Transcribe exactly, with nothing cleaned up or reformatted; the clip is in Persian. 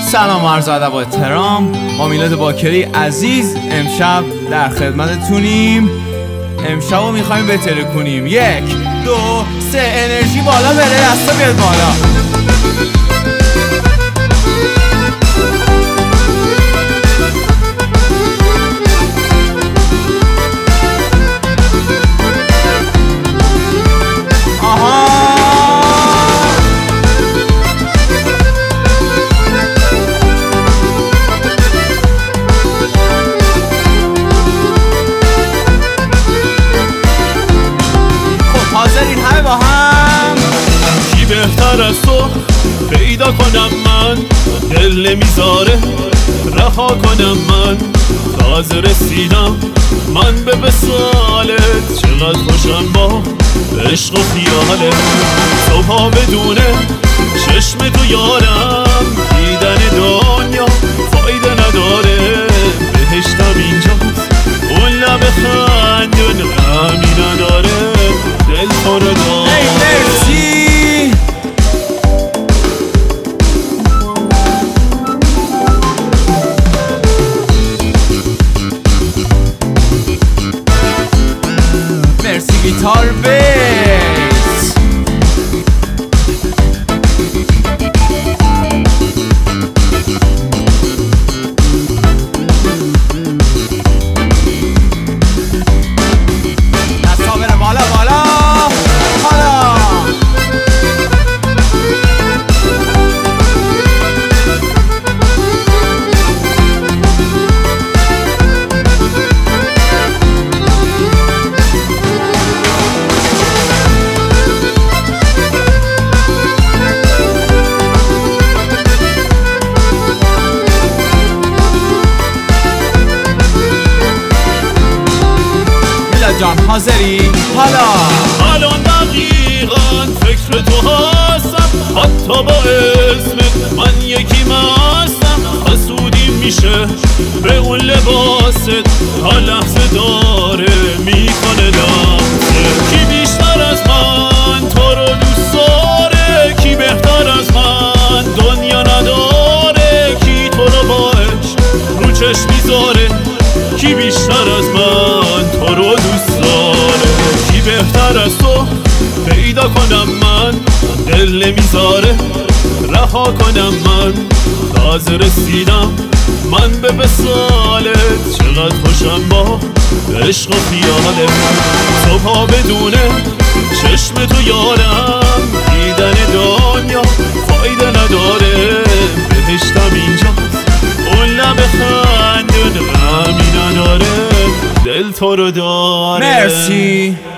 سلام عرض ادب و احترام. با میلاد باکری عزیز امشب در خدمتتونیم. امشب رو میخوایم بتره کنیم. یک دو سه، انرژی بالا بره، دستا بیاد بالا. بهتر از تو پیدا کنم من، دل نمیذاره رها کنم من. تازه رسیدم من به وصالت، چقدر خوشم با عشق و خیالت. صبح بدونه چشم تو یارم، دیدن دنیا فایده نداره. بهشتم اینجاست اون لب خندون غمی نداره. دل تو رو داره. گیتار بیس دستا بره بالا بالا بالا. جان حاضری؟ حالا الان دقیقا فکر تو هستم، حتی با اسمت من یکی مستم. حسودی میشه به اون لباست، تا لحظه داره میکنه لحظه. کی بیشتر از من تو رو دوست داره؟ کی بهتر از من دنیا نداره؟ کی تو رو با عشق رو چشم میذاره؟ کی بیشتر از من تو رو دوست داره؟ کی بهتر از تو پیدا کنم من، دل نمیذاره رها کنم من. تازه رسیدم من به وصالت، چقدر خوشم با عشق و خیالت. صبح بدونه چشم تو یارم، دیدن دنیا فایده نداره. بهشتم اینجاست اون لب خندون غمی نداره. دل تو رو داره. مرسی.